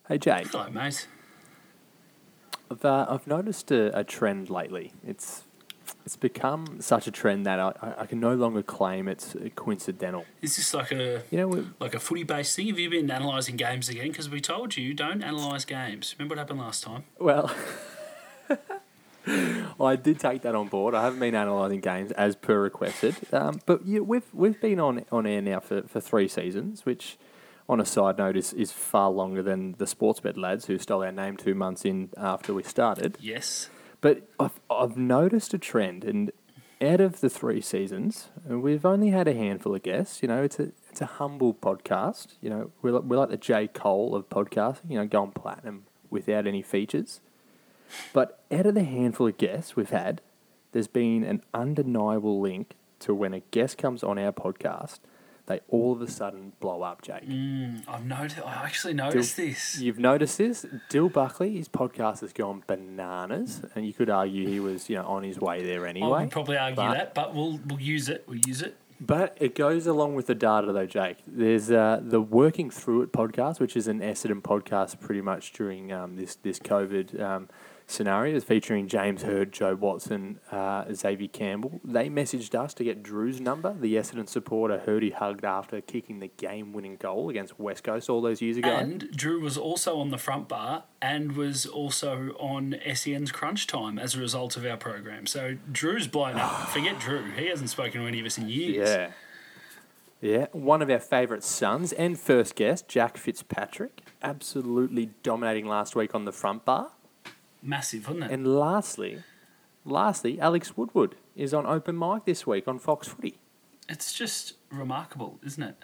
Hey, Jake. Hello, mate. I've noticed a trend lately. It's become such a trend that I can no longer claim it's coincidental. Is this like a You know, like a footy-based thing? Have you been analysing games again? Because we told you don't analyse games. Remember what happened last time? well, I did take that on board. I haven't been analysing games as per requested, but yeah, we've been on air now for 3 seasons, which, on a side note, is far longer than the Sportsbet lads who stole our name 2 months in after we started. Yes. But I've noticed a trend, and out of the 3 seasons, we've only had a handful of guests. You know, it's a humble podcast. You know, we're like the J. Cole of podcasting. You know, going platinum without any features. But out of the handful of guests we've had, there's been an undeniable link to when a guest comes on our podcast, they all of a sudden blow up, Jake. I actually noticed this. You've noticed this? Dill Buckley, his podcast has gone bananas, and you could argue he was, on his way there anyway. I would probably argue that, but we'll use it. We'll use it. But it goes along with the data, though, Jake. There's the Working Through It podcast, which is an Essendon podcast pretty much during this COVID scenario, featuring James Hird, Joe Watson, Xavier Campbell. They messaged us to get Drew's number, the Essendon supporter Hird he hugged after kicking the game-winning goal against West Coast all those years ago. And Drew was also on the front bar and was also on SEN's Crunch Time as a result of our program. So Drew's blown up. Forget Drew. He hasn't spoken to any of us in years. Yeah, one of our favourite sons and first guest, Jack Fitzpatrick, absolutely dominating last week on the front bar. Massive, wasn't it? And lastly, Alex Woodward is on open mic this week on Fox Footy. It's just remarkable, isn't it?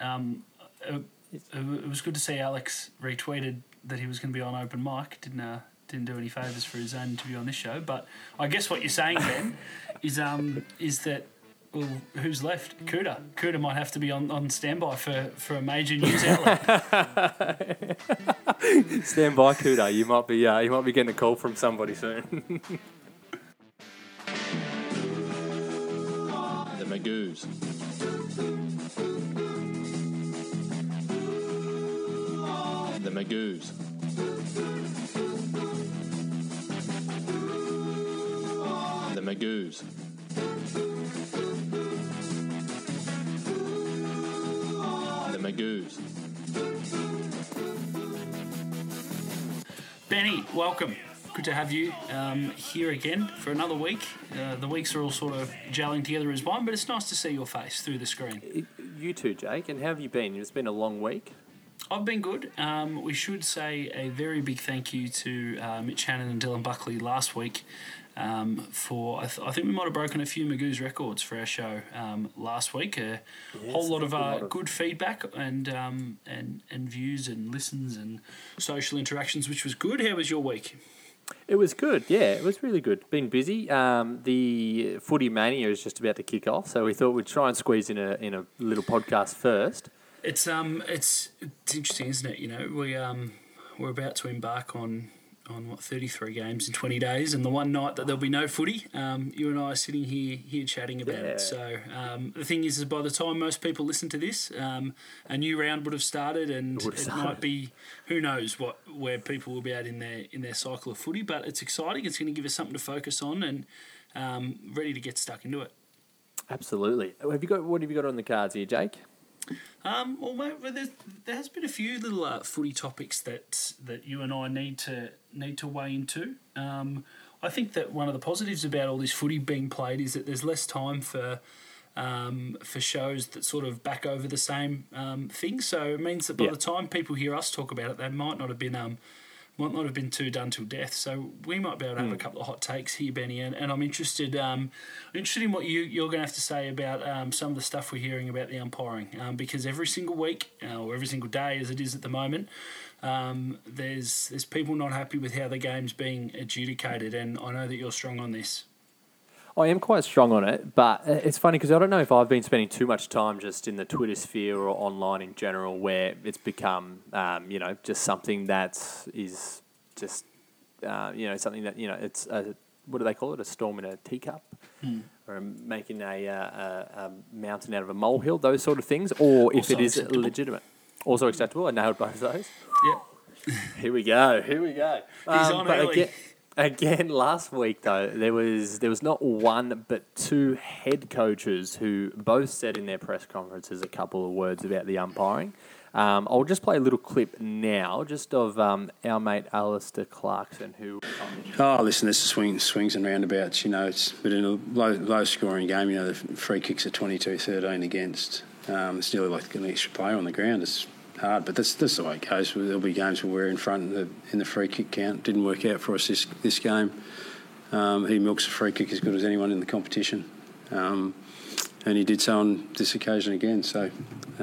It was good to see Alex retweeted that he was going to be on open mic. Didn't do any favours for his own interview on this show. But I guess what you're saying then is that, well, who's left? Kuda might have to be on standby for a major news outlet. Stand by, Kuda. You might be getting a call from somebody soon. The Magoos. The Magoos. The Magoos. The Magoos. Benny, welcome. Good to have you here again for another week. The weeks are all sort of gelling together as one, but it's nice to see your face through the screen. You too, Jake. And how have you been? It's been a long week. I've been good. We should say a very big thank you to Mitch Hannon and Dylan Buckley last week for I think we might have broken a few Magoos records for our show last week. Whole lot of good feedback and views and listens and social interactions, which was good. How was your week? It was good, yeah. It was really good. Been busy. The Footy Mania is just about to kick off, so we thought we'd try and squeeze in a little podcast first. It's interesting, isn't it? You know, we're about to embark on 33 games in 20 days, and the one night that there'll be no footy, you and I are sitting here chatting about it. So the thing is by the time most people listen to this, a new round would have started, and it might be, who knows where people will be at in their cycle of footy. But it's exciting. It's going to give us something to focus on, and ready to get stuck into it. Absolutely. What have you got on the cards here, Jake? Well, mate, there has been a few little footy topics that you and I need to weigh into. I think that one of the positives about all this footy being played is that there's less time for shows that sort of back over the same thing. So it means that by the time people hear us talk about it, they might not have been too done till death. So we might be able to have a couple of hot takes here, Benny, and I'm interested in what you're going to have to say about some of the stuff we're hearing about the umpiring, because every single week or every single day, as it is at the moment, there's people not happy with how the game's being adjudicated, and I know that you're strong on this. I am quite strong on it, but it's funny because I don't know if I've been spending too much time just in the Twitter sphere or online in general, where it's become, just something that is just, something that, it's what do they call it? A storm in a teacup, or making a mountain out of a molehill, those sort of things, or if it is legitimate. Also acceptable. I nailed both of those. Yeah. Here we go. He's on but early. again, last week though, there was not one but two head coaches who both said in their press conferences a couple of words about the umpiring. I'll just play a little clip now, just of our mate Alistair Clarkson, who. Oh, listen, this is swings and roundabouts. But in a low scoring game, the free kicks are 22-13 against. It's nearly like an extra player on the ground. It's hard, but that's the way it goes. There'll be games where we're in front in the free kick count. Didn't work out for us this game. He milks a free kick as good as anyone in the competition, and he did so on this occasion again. So,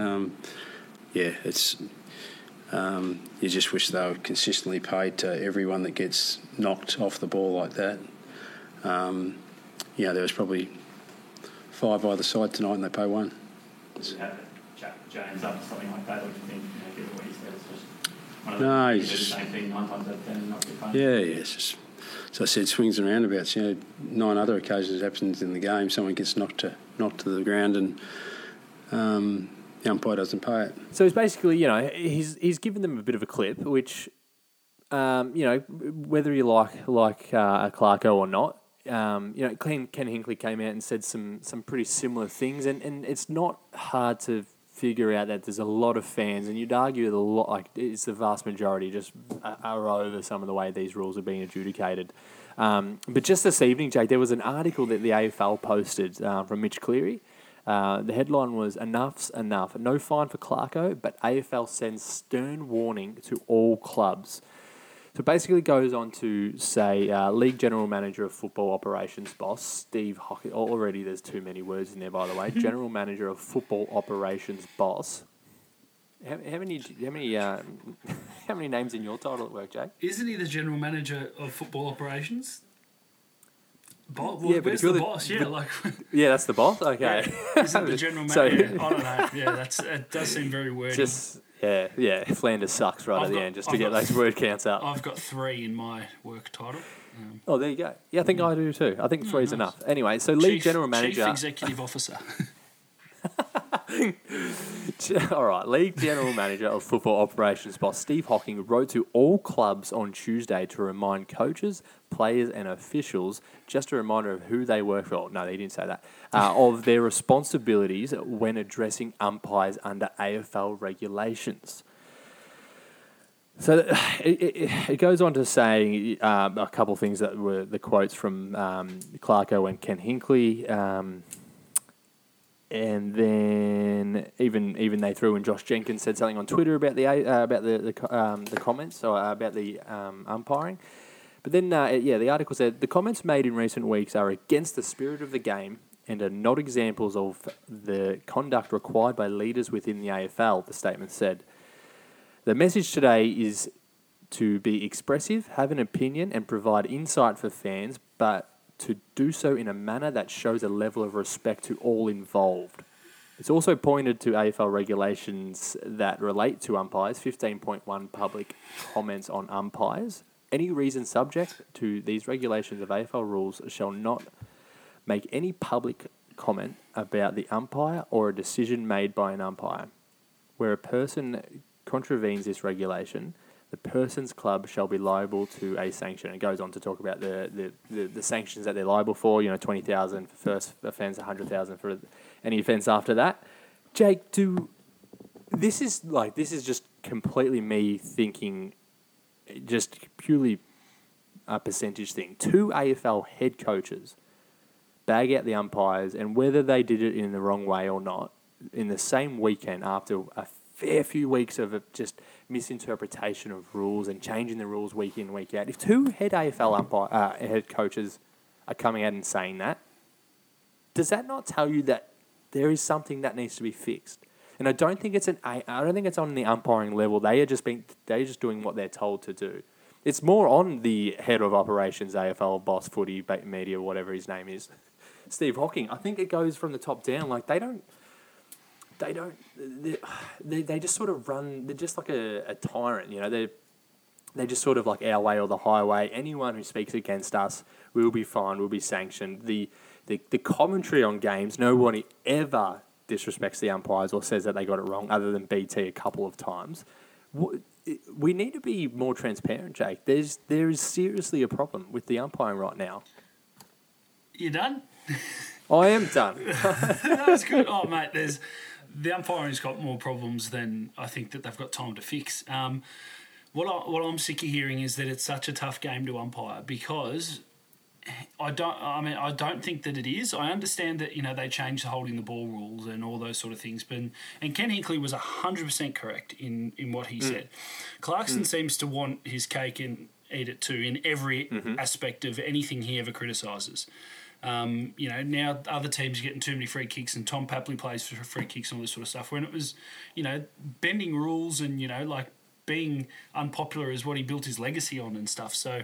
it's you just wish they were consistently paid to everyone that gets knocked off the ball like that. There was probably 5 either side tonight, and they pay 1. Would you have to chat James up to something like that, or do you think, given what he said, it's just one of No, the he's just... 9 times out of 10 and not get paid? Yeah, it's just... So I said, swings and roundabouts. 9 other occasions it happens in the game. Someone gets knocked to the ground, and the umpire doesn't pay it. So it's basically, he's given them a bit of a clip, which, whether you like a Clarko or not, Ken Hinkley came out and said some pretty similar things, and it's not hard to figure out that there's a lot of fans, and you'd argue that a lot, like it's the vast majority, just are over some of the way these rules are being adjudicated. But just this evening, Jake, there was an article that the AFL posted from Mitch Cleary. The headline was, "Enough's enough. No fine for Clarko, but AFL sends stern warning to all clubs." So it basically goes on to say, League General Manager of Football Operations Boss, Steve Hocking. Already there's too many words in there, by the way. General Manager of Football Operations Boss. How many names in your title at work, Jake? Isn't he the general manager of football operations? Yeah, where's the boss? Yeah, Yeah, that's the boss? Okay. Isn't the general manager? I don't know. Yeah, it does seem very wordy. Yeah, Flanders sucks at the end just to get those word counts up. I've got 3 in my work title. Oh, there you go. Yeah, I think I do too. I think 3 is enough. Anyway, so League General Manager... Chief Executive Officer. All right, League General Manager of Football Operations Boss Steve Hocking wrote to all clubs on Tuesday to remind coaches, players and officials, just a reminder of who they work for, no, he didn't say that, of their responsibilities when addressing umpires under AFL regulations. So it goes on to say a couple of things that were the quotes from Clarko and Ken Hinkley. And then even they threw in Josh Jenkins said something on Twitter about the comments or about the umpiring. But then the article said the comments made in recent weeks are against the spirit of the game and are not examples of the conduct required by leaders within the AFL. The statement said the message today is to be expressive, have an opinion, and provide insight for fans, but to do so in a manner that shows a level of respect to all involved. It's also pointed to AFL regulations that relate to umpires, 15.1 public comments on umpires. Any reason subject to these regulations of AFL rules shall not make any public comment about the umpire or a decision made by an umpire. Where a person contravenes this regulation, the person's club shall be liable to a sanction. It goes on to talk about the sanctions that they're liable for, 20,000 for first offence, 100,000 for any offence after that. Jake, this is just completely me thinking just purely a percentage thing. 2 AFL head coaches bag out the umpires, and whether they did it in the wrong way or not, in the same weekend after a fair few weeks of just misinterpretation of rules and changing the rules week in, week out. If 2 head AFL head coaches are coming out and saying that, does that not tell you that there is something that needs to be fixed? And I don't think it's on the umpiring level. They're just doing what they're told to do. It's more on the head of operations, AFL boss, footy, media, whatever his name is, Steve Hocking. I think it goes from the top down. Like they just sort of run. They're just like a tyrant, They're just sort of like our way or the highway. Anyone who speaks against us will be fined, will be sanctioned. The commentary on games, nobody ever disrespects the umpires or says that they got it wrong, other than BT a couple of times. we need to be more transparent, Jake. There is seriously a problem with the umpiring right now. You done? I am done. That was good. Oh, mate, the umpiring's got more problems than I think that they've got time to fix. What I'm sick of hearing is that it's such a tough game to umpire because I don't think that it is. I understand that they changed the holding the ball rules and all those sort of things, and Ken Hinkley was 100% correct in what he said. Clarkson seems to want his cake and eat it too in every aspect of anything he ever criticises. Now other teams are getting too many free kicks, and Tom Papley plays for free kicks and all this sort of stuff. When it was, bending rules and like being unpopular is what he built his legacy on and stuff. So.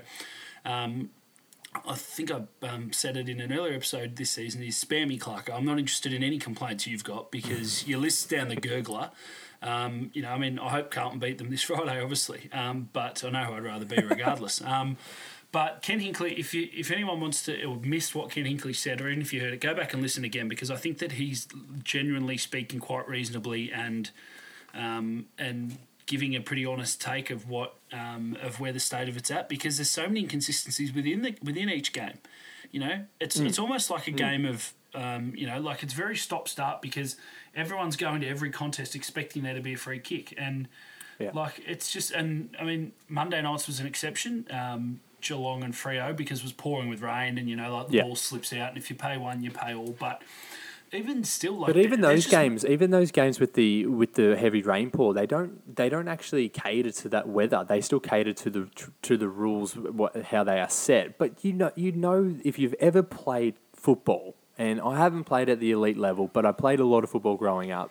I think I said it in an earlier episode this season, is spare me, Clark. I'm not interested in any complaints you've got because your list's down the gurgler. I hope Carlton beat them this Friday, obviously, but I know who I'd rather be regardless. But Ken Hinkley, if anyone wants to or missed what Ken Hinkley said, or even if you heard it, go back and listen again, because I think that he's genuinely speaking quite reasonably and giving a pretty honest take of what of where the state of it's at, because there's so many inconsistencies within each game. It's almost like a game of like it's very stop start, because everyone's going to every contest expecting there to be a free kick, and it's just, and I mean Monday nights was an exception. Geelong and Freo, because it was pouring with rain, and the ball slips out, and if you pay one, you pay all, but. Even still, even those games with the heavy rainpour, they don't actually cater to that weather. They still cater to the rules, how they are set. But if you've ever played football, and I haven't played at the elite level, but I played a lot of football growing up.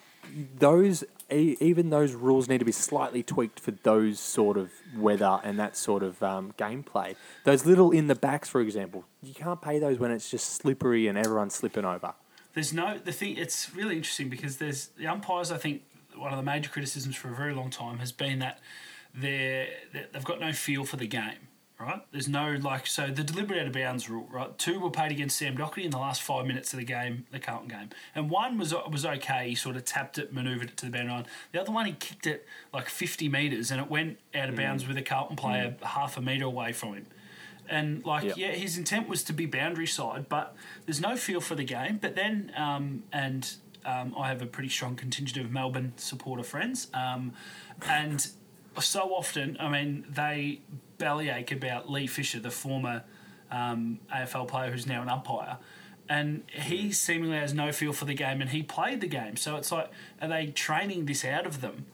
Even those rules need to be slightly tweaked for those sort of weather and that sort of gameplay. Those little in the backs, for example, you can't pay those when it's just slippery and everyone's slipping over. It's really interesting because there's the umpires. I think one of the major criticisms for a very long time has been that they've got no feel for the game, right? There's no so the deliberate out of bounds rule, right? 2 were paid against Sam Doherty in the last 5 minutes of the game, the Carlton game, and one was okay. He sort of tapped it, manoeuvred it to the boundary line. The other one, he kicked it like 50 metres and it went out of bounds with a Carlton player half a metre away from him. And his intent was to be boundary side, but there's no feel for the game. But then, I have a pretty strong contingent of Melbourne supporter friends, and so often, they bellyache about Lee Fisher, the former AFL player who's now an umpire, and he seemingly has no feel for the game, and he played the game. So it's like, are they training this out of them?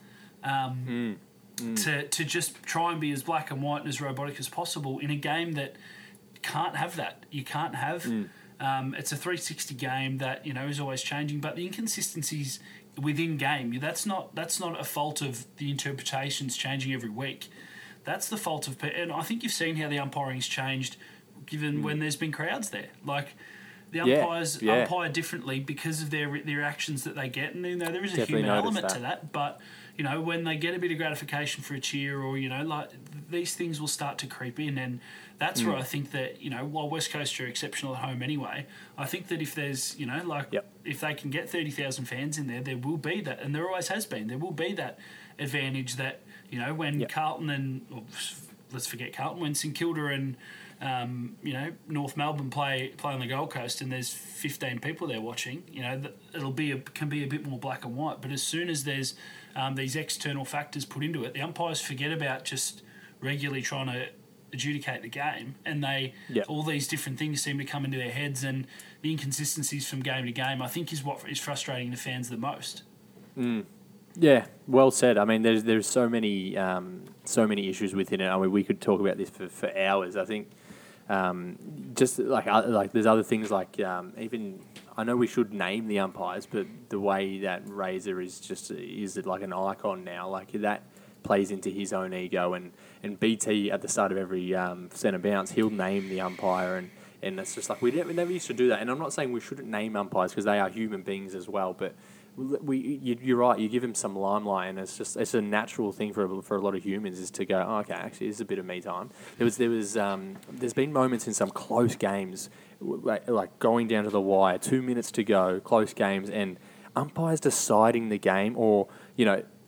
To just try and be as black and white and as robotic as possible in a game that can't have that. You can't have... it's a 360 game that, is always changing, but the inconsistencies within game, that's not a fault of the interpretations changing every week. That's the fault of... And I think you've seen how the umpiring's changed given when there's been crowds there. Like... The umpires umpire differently because of their actions that they get, and there is a human element to that. But when they get a bit of gratification for a cheer, or these things will start to creep in, and that's where I think that while West Coast are exceptional at home anyway, I think that if there's if they can get 30,000 fans in there will be that, and there always has been. There will be that advantage that when Carlton and let's forget Carlton, when St Kilda and North Melbourne play on the Gold Coast, and there's 15 people there watching. It'll can be a bit more black and white. But as soon as there's these external factors put into it, the umpires forget about just regularly trying to adjudicate the game, and all these different things seem to come into their heads, and the inconsistencies from game to game, I think, is what is frustrating the fans the most. Yeah, well said. I mean, there's so many issues within it. I mean, we could talk about this for hours. I think. Just like there's other things like even I know we should name the umpires, but the way that Razor is like an icon now, like that plays into his own ego, and BT at the start of every centre bounce, he'll name the umpire, and it's just like we never used to do that. And I'm not saying we shouldn't name umpires because they are human beings as well, but you're right. You give him some limelight, and it's a natural thing for a lot of humans is to go, oh, okay, actually, this is a bit of me time. There's been moments in some close games, like going down to the wire, 2 minutes to go, close games, and umpires deciding the game, or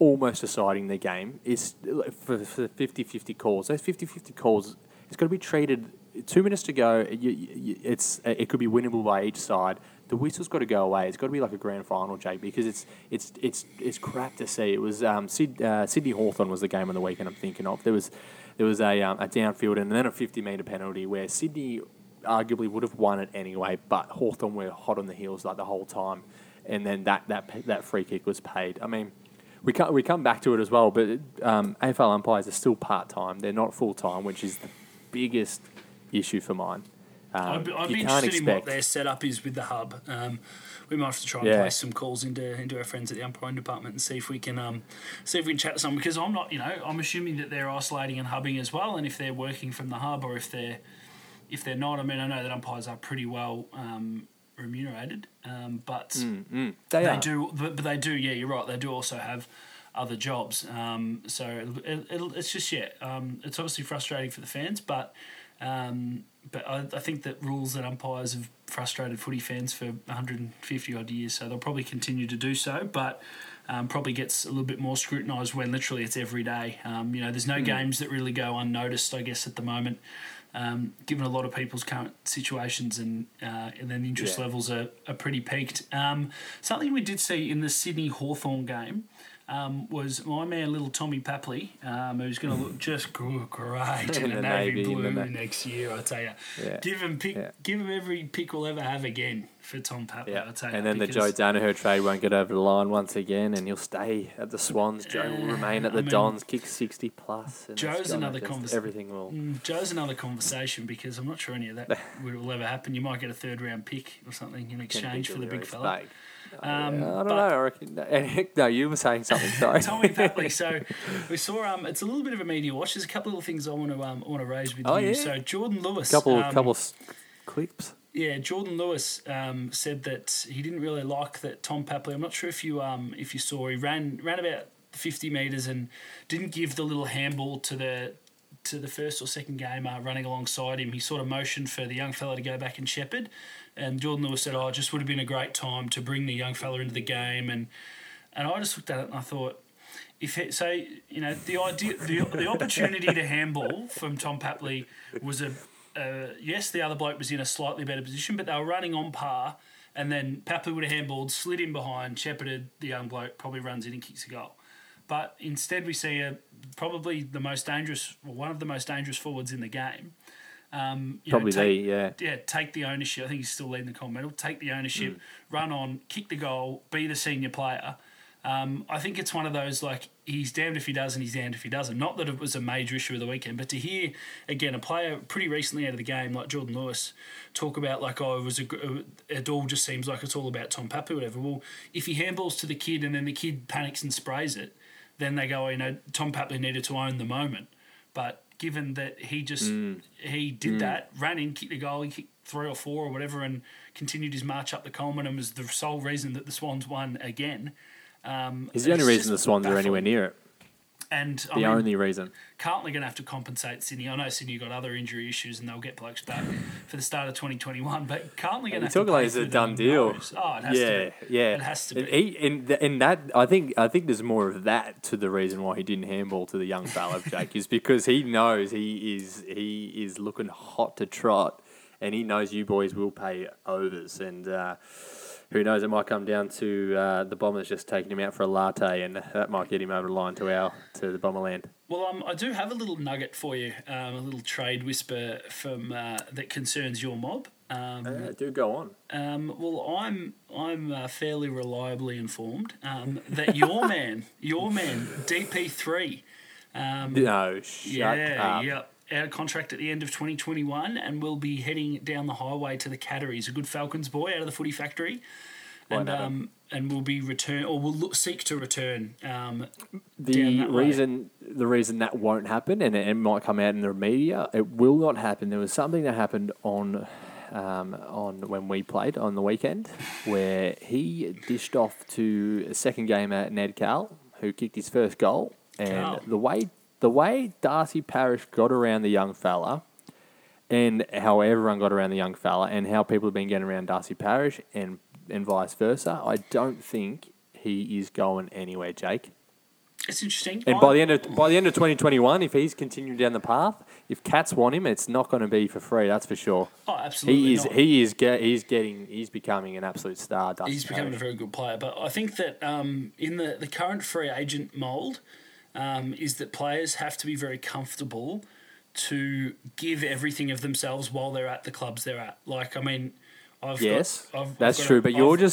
almost deciding the game is for 50-50 calls. Those 50-50 calls, it's got to be treated. 2 minutes to go. It could be winnable by each side. The whistle's got to go away. It's got to be like a grand final, Jake, because it's crap to see. It was Sydney Hawthorn was the game on the weekend I'm thinking of. There was a downfield and then a 50-metre penalty where Sydney arguably would have won it anyway, but Hawthorn were hot on the heels like the whole time, and then that free kick was paid. I mean, we come back to it as well, but AFL umpires are still part-time. They're not full-time, which is the biggest issue for mine. I'd be interested in what their setup is with the hub. We might have to try and place some calls into our friends at the umpiring department and see if we can chat to someone, because I'm not, I'm assuming that they're isolating and hubbing as well, and if they're working from the hub or if they're not, I mean, I know that umpires are pretty well remunerated, but they do. Yeah, you're right. They do also have other jobs. So it's just it's obviously frustrating for the fans, but I think that rules and umpires have frustrated footy fans for 150 odd years, so they'll probably continue to do so, but probably gets a little bit more scrutinised when literally it's every day. There's no games that really go unnoticed, I guess, at the moment, given a lot of people's current situations and then interest levels are pretty peaked. Something we did see in the Sydney Hawthorn game was my man, little Tommy Papley, who's going to look just great in the navy blue next year. I tell you, give him every pick we'll ever have again for Tom Papley. Yeah. I tell you, and then the Joe Danaher trade won't get over the line once again, and he'll stay at the Swans. Joe will remain at the Dons, kick 60 plus. And Joe's another conversation. Everything will. Joe's another conversation, because I'm not sure any of that will ever happen. You might get a third round pick or something in exchange for the big fella. I don't know. I reckon. No, you were saying something. Sorry, Tommy Papley. So we saw. It's a little bit of a media watch. There's a couple of little things I want to raise with you. Yeah. So Jordan Lewis. Couple clips. Yeah, Jordan Lewis said that he didn't really like that Tom Papley. I'm not sure if you saw. He ran about 50 metres and didn't give the little handball to the first or second gamer running alongside him. He sort of motioned for the young fella to go back and shepherd. And Jordan Lewis said, it just would have been a great time to bring the young fella into the game. And I just looked at it and I thought, the opportunity to handball from Tom Papley was yes, the other bloke was in a slightly better position, but they were running on par. And then Papley would have handballed, slid in behind, shepherded the young bloke, probably runs in and kicks a goal. But instead we see probably the most dangerous, or one of the most dangerous forwards in the game. Take the ownership. I think he's still leading the comp medal. Take the ownership, run on, kick the goal, be the senior player. I think it's one of those, like, he's damned if he does and he's damned if he doesn't. Not that it was a major issue of the weekend, but to hear, again, a player pretty recently out of the game like Jordan Lewis talk about, like, it all just seems like it's all about Tom Papley, whatever. Well, if he handballs to the kid and then the kid panics and sprays it, then they go, Tom Papley needed to own the moment. But given that he just he did that, ran in, kicked the goal, he kicked 3 or 4 or whatever, and continued his march up the Coleman and was the sole reason that the Swans won again. He's the only reason the Swans are anywhere near it. And the only reason. Carlton are going to have to compensate Sydney. I know Sydney got other injury issues and they'll get blokes back for the start of 2021, but Carlton are going to have to pay it's a done deal. Oh, it has to be. Yeah. It has to be. In that, I think there's more of that to the reason why he didn't handball to the young fella, Jake, is because he knows he is looking hot to trot, and he knows you boys will pay overs, and who knows, it might come down to the Bombers just taking him out for a latte, and that might get him over the line to the Bomberland. Well, I do have a little nugget for you, a little trade whisper from that concerns your mob. Do go on. Well, I'm fairly reliably informed that your man, DP3. No, shut up. Yeah. Out of contract at the end of 2021 and will be heading down the highway to the Cattery. He's a good Falcons boy out of the footy factory. And will be seek to return. The reason that won't happen, and it might come out in the media, it will not happen. There was something that happened on when we played on the weekend, where he dished off to a second gamer, Ned Cal, who kicked his first goal, and the way Darcy Parish got around the young fella, and how everyone got around the young fella, and how people have been getting around Darcy Parish, and vice versa, I don't think he is going anywhere, Jake. It's interesting. And by the end of 2021, if he's continuing down the path, if Cats want him, it's not going to be for free. That's for sure. Oh, absolutely not. He's becoming an absolute star. He's becoming a very good player. But I think that in the current free agent mould, is that players have to be very comfortable to give everything of themselves while they're at the clubs they're at. Like, I mean, that's true. But you're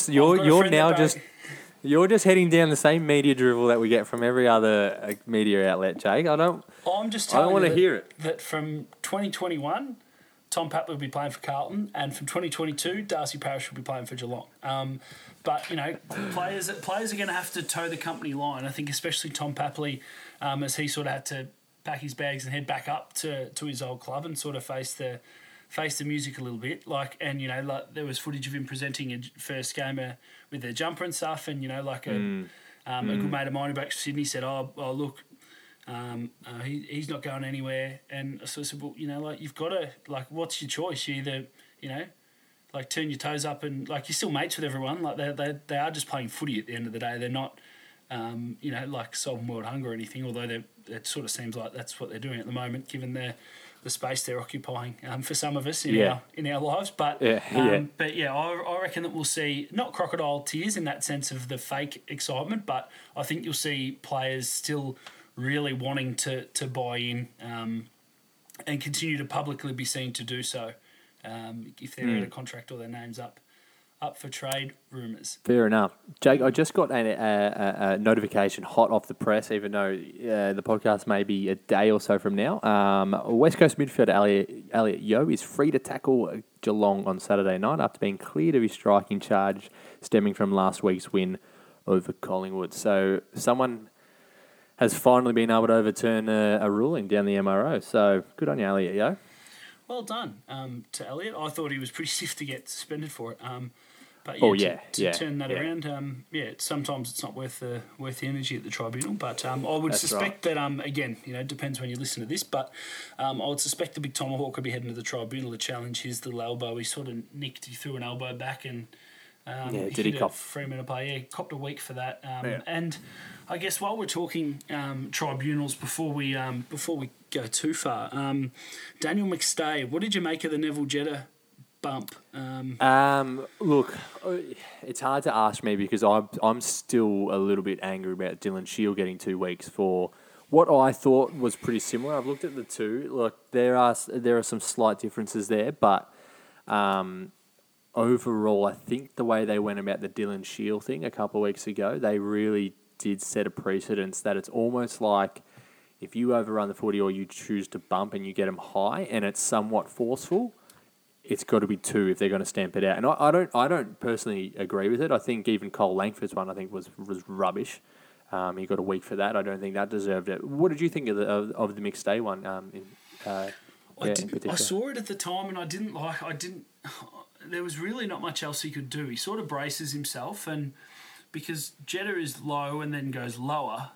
just heading down the same media drivel that we get from every other media outlet, Jake. I don't want to hear it. That from 2021, Tom Papley will be playing for Carlton, and from 2022, Darcy Parish will be playing for Geelong. But, you know, players are going to have to toe the company line. I think especially Tom Papley, as he sort of had to pack his bags and head back up to his old club and sort of face the music a little bit. And there was footage of him presenting a first game with their jumper and stuff, and a good mate of mine who back to Sydney said, look, he's not going anywhere. And so I said, well, you've got to, what's your choice? You either, turn your toes up and, you're still mates with everyone. They are just playing footy at the end of the day. They're not, solving world hunger or anything, although it sort of seems like that's what they're doing at the moment, given the space they're occupying for some of us in our lives. But I reckon that we'll see not crocodile tears in that sense of the fake excitement, but I think you'll see players still really wanting to buy in and continue to publicly be seen to do so if they're out of contract or their name's up for trade rumours. Fair enough. Jake, I just got a notification hot off the press, even though the podcast may be a day or so from now. West Coast midfielder Elliot Yeo is free to tackle Geelong on Saturday night after being cleared of his striking charge stemming from last week's win over Collingwood. So someone has finally been able to overturn a ruling down the MRO. So good on you, Elliot Yeo. Well done to Elliot. I thought he was pretty stiff to get suspended for it. But to turn that around, sometimes it's not worth the energy at the tribunal. But I would suspect that again, it depends when you listen to this. But I would suspect the big tomahawk could be heading to the tribunal to challenge his little elbow. He sort of he threw an elbow back and did he cop 3 minute play? Yeah, he copped a week for that. And I guess while we're talking tribunals, before we go too far, Daniel McStay, what did you make of the Neville Jetta bump? Look, it's hard to ask me because I'm still a little bit angry about Dylan Shield getting 2 weeks for what I thought was pretty similar. I've looked at the two. Look, there are some slight differences there, but overall, I think the way they went about the Dylan Shield thing a couple of weeks ago, they really did set a precedence that it's almost like if you overrun the footy or you choose to bump and you get them high and it's somewhat forceful, it's got to be 2 if they're going to stamp it out. And I don't personally agree with it. I think even Cole Langford's one was rubbish. He got a week for that. I don't think that deserved it. What did you think of the mixed day one? In particular? I saw it at the time and I didn't. There was really not much else he could do. He sort of braces himself, and because Jetta is low and then goes lower,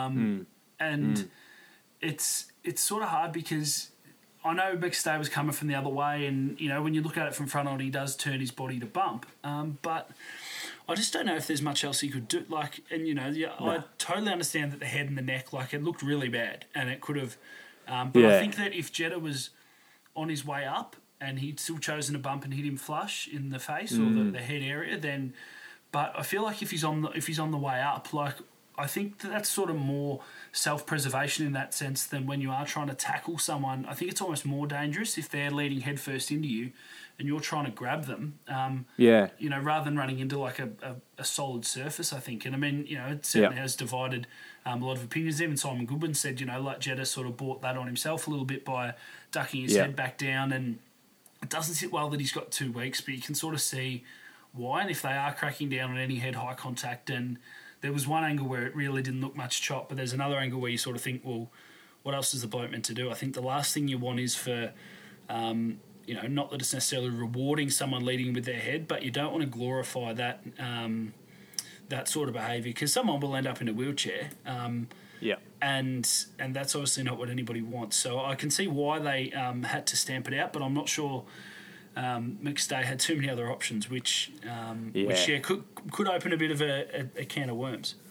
it's sort of hard because I know McStay was coming from the other way, and when you look at it from front on, he does turn his body to bump. But I just don't know if there's much else he could do. I totally understand that the head and the neck, it looked really bad, and it could have. I think that if Jetta was on his way up and he'd still chosen to bump and hit him flush in the face or the head area, then. But I feel like if he's on the way up, I think that's sort of more self-preservation in that sense than when you are trying to tackle someone. I think it's almost more dangerous if they're leading headfirst into you and you're trying to grab them. Rather than running into a solid surface, I think. And I mean, it certainly has divided a lot of opinions. Even Simon Goodwin said, Jetta sort of brought that on himself a little bit by ducking his head back down, and it doesn't sit well that he's got 2 weeks, but you can sort of see why, and if they are cracking down on any head-high contact. And there was one angle where it really didn't look much chop, but there's another angle where you sort of think, well, what else is the bloke meant to do? I think the last thing you want is for, not that it's necessarily rewarding someone leading with their head, but you don't want to glorify that that sort of behaviour because someone will end up in a wheelchair. And that's obviously not what anybody wants. So I can see why they had to stamp it out, but I'm not sure. McStay had too many other options, which could open a bit of a can of worms.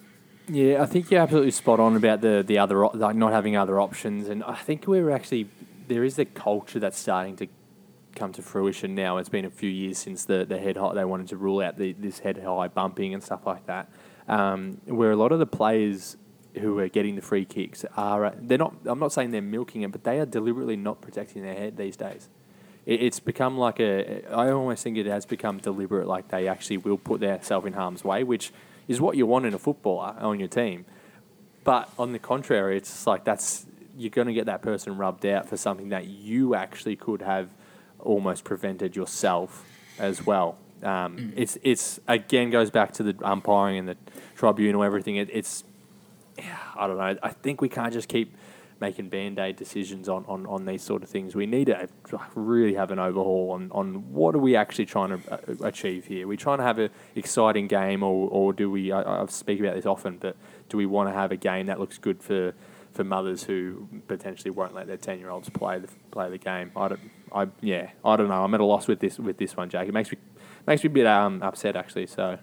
Yeah, I think you're absolutely spot on about the other like not having other options, and I think there is a culture that's starting to come to fruition now. It's been a few years since the head high, they wanted to rule out this head high bumping and stuff like that, where a lot of the players who are getting the free kicks they're not. I'm not saying they're milking it, but they are deliberately not protecting their head these days. It's become like I almost think it has become deliberate. Like they actually will put themselves in harm's way, which is what you want in a footballer on your team. But on the contrary, it's like you're going to get that person rubbed out for something that you actually could have almost prevented yourself as well. It's again goes back to the umpiring and the tribunal, everything. I don't know. I think we can't just keep making band-aid decisions on these sort of things. We need to really have an overhaul on what are we actually trying to achieve here. Are we trying to have an exciting game, or do we, I speak about this often, but do we want to have a game that looks good for mothers who potentially won't let their 10-year-olds play the game? I don't know. I'm at a loss with this one, Jake. It makes me a bit upset actually. So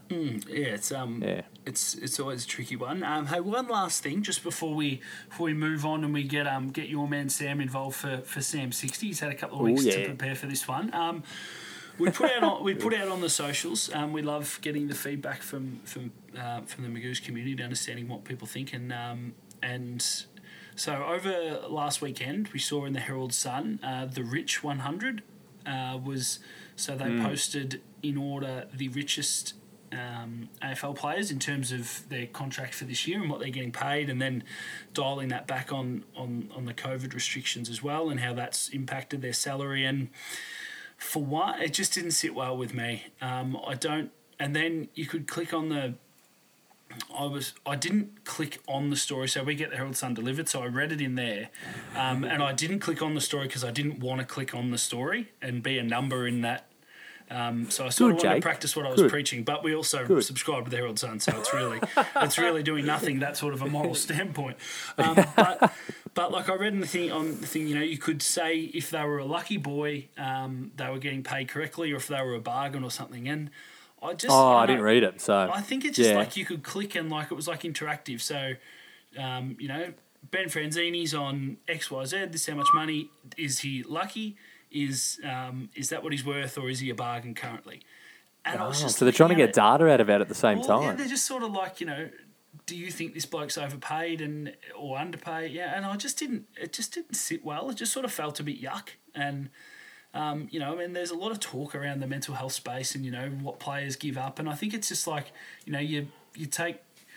it's always a tricky one. Hey, one last thing just before we move on and we get your man Sam involved for Sam 60. He's had a couple of weeks to prepare for this one. We put out on the socials. We love getting the feedback from the Magoos community, to understanding what people think, and so over last weekend we saw in the Herald Sun the Rich 100 was. So they posted in order the richest AFL players in terms of their contract for this year and what they're getting paid, and then dialing that back on the COVID restrictions as well and how that's impacted their salary. And for one, it just didn't sit well with me. And then you could click on the... I didn't click on the story, so we get the Herald Sun delivered, so I read it in there, and I didn't click on the story because I didn't want to click on the story and be a number in that. So I sort of wanted to practice what I was preaching, but we also subscribe to the Herald Sun, so it's really doing nothing, that sort of a moral standpoint. But like I read in the thing, you could say if they were a lucky boy, they were getting paid correctly, or if they were a bargain or something, and I didn't read it, so I think it's just like you could click and like it was like interactive. So, Ben Franzini's on XYZ. This is how much money. Is he lucky? Is that what he's worth, or is he a bargain currently? And I was just so they're trying to get data out of it at the same time. Yeah, they're just sort of like, do you think this bloke's overpaid or underpaid? Yeah, and it just didn't sit well. It just sort of felt a bit yuck. And there's a lot of talk around the mental health space and, what players give up. And I think it's just like, you take,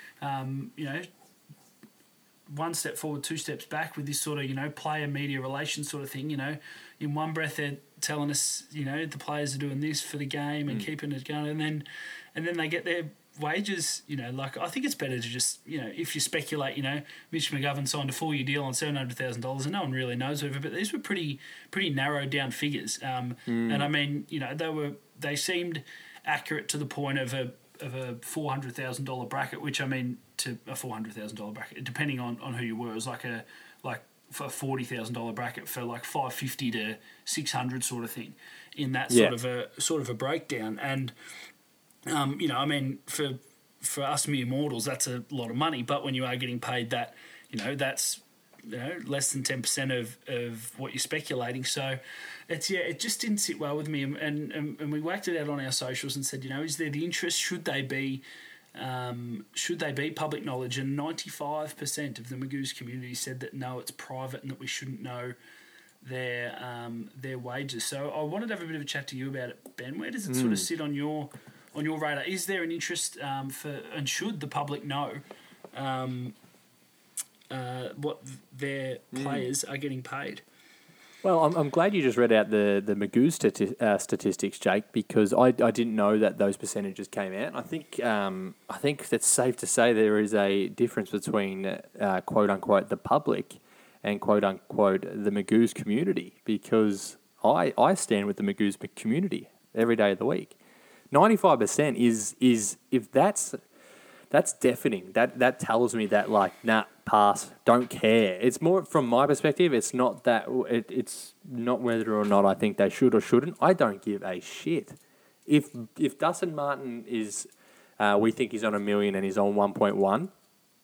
one step forward, two steps back with this sort of, player-media relations sort of thing. In one breath they're telling us, the players are doing this for the game and keeping it going. And then they get their wages, I think it's better to just, if you speculate, Mitch McGovern signed a 4-year deal on $700,000 and no one really knows over, but these were pretty narrowed down figures. And I mean, they seemed accurate to the point of a $400,000 bracket, which I mean, to a $400,000 bracket, depending on who you were, it was like for a $40,000 bracket for like 550 to 600 sort of thing in that sort of a breakdown. And I mean, for us mere mortals, that's a lot of money. But when you are getting paid that, that's less than 10% of what you're speculating. So it just didn't sit well with me. And we whacked it out on our socials and said, is there the interest? Should they be public knowledge? And 95% of the Magoos community said that no, it's private and that we shouldn't know their wages. So I wanted to have a bit of a chat to you about it, Ben. Where does it sort of sit on your radar? Is there an interest and should the public know what their players are getting paid? Well, I'm glad you just read out the Magoo statistics, Jake, because I didn't know that those percentages came out. I think it's safe to say there is a difference between quote unquote the public and quote unquote the Magoo's community, because I stand with the Magoo's community every day of the week. 95% is if that's deafening. That tells me that pass, don't care. It's more from my perspective. It's not that it's not whether or not I think they should or shouldn't. I don't give a shit. If Dustin Martin is, we think he's on $1 million and he's on 1.1,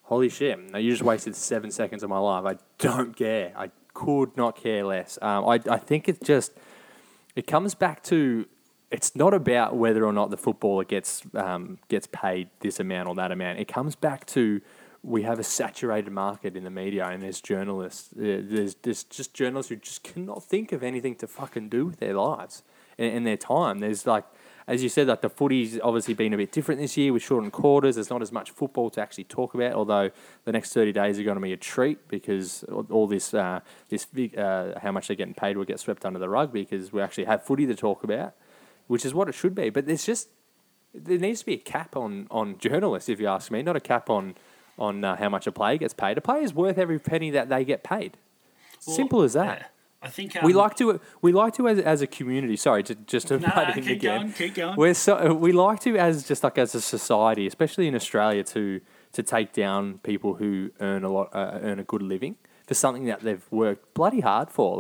holy shit, you just wasted 7 seconds of my life. I don't care. I could not care less. I think it comes back to, it's not about whether or not the footballer gets paid this amount or that amount. It comes back to, we have a saturated market in the media, and there's journalists. There's just journalists who just cannot think of anything to fucking do with their lives and their time. There's like, as you said, like the footy's obviously been a bit different this year with shortened quarters. There's not as much football to actually talk about, although the next 30 days are going to be a treat because all this big, how much they're getting paid will get swept under the rug because we actually have footy to talk about, which is what it should be. But there needs to be a cap on journalists, if you ask me, not a cap on how much a player gets paid. A player's worth every penny that they get paid. Simple as that. Yeah. I think we like to as a community. Sorry, just to butt in again. Keep going. We like to as a society, especially in Australia, to take down people who earn a good living for something that they've worked bloody hard for.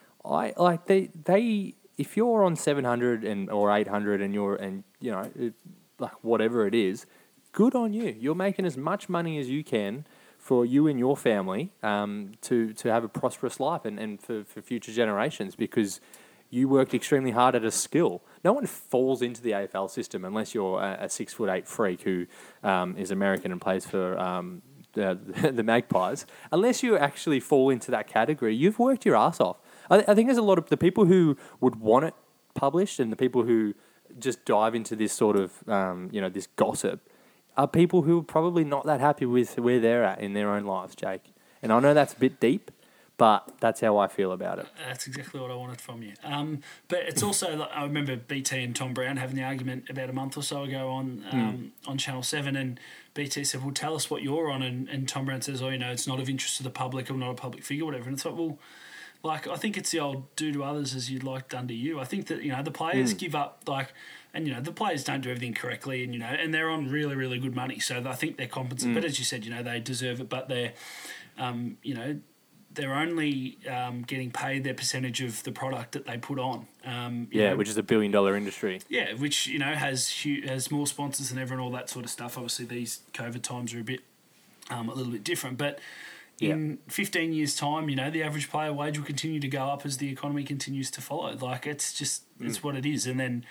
If you're on 700 or 800 and like whatever it is, good on you. You're making as much money as you can for you and your family to have a prosperous life and for future generations because you worked extremely hard at a skill. No one falls into the AFL system unless you're a 6'8" freak who is American and plays for the Magpies. Unless you actually fall into that category, you've worked your ass off. I think there's a lot of the people who would want it published and the people who just dive into this sort of this gossip are people who are probably not that happy with where they're at in their own lives, Jake. And I know that's a bit deep, but that's how I feel about it. That's exactly what I wanted from you. But it's also, like, I remember BT and Tom Brown having the argument about a month or so ago on Channel 7, and BT said, well, tell us what you're on, and Tom Brown says, it's not of interest to the public, I'm not a public figure, whatever. And it's like, well, I think it's the old do to others as you'd like done to you. I think that, the players give up, and, the players don't do everything correctly and they're on really, really good money. So I think they're compensated. But as you said, they deserve it, but they're, they're only getting paid their percentage of the product that they put on. Which is $1 billion industry. Yeah, which, has more sponsors than ever and all that sort of stuff. Obviously, these COVID times are a little bit different, but in 15 years' time, the average player wage will continue to go up as the economy continues to follow. It's what it is. And then,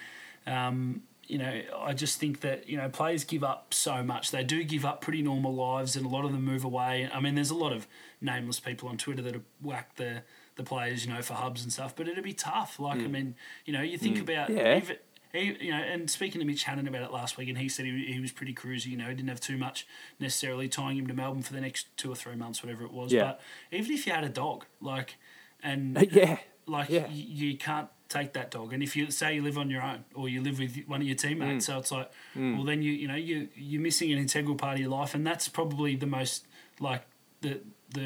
I just think that, players give up so much. They do give up pretty normal lives and a lot of them move away. I mean, there's a lot of nameless people on Twitter that have whacked the players, for hubs and stuff, but it'd be tough. You think about... and speaking to Mitch Hannon about it last week, and he said he was pretty cruisy. He didn't have too much necessarily tying him to Melbourne for the next 2 or 3 months, whatever it was. Yeah. But even if you had a dog, you can't take that dog. And if you say you live on your own or you live with one of your teammates, so it's like, well, then you're missing an integral part of your life, and that's probably the most the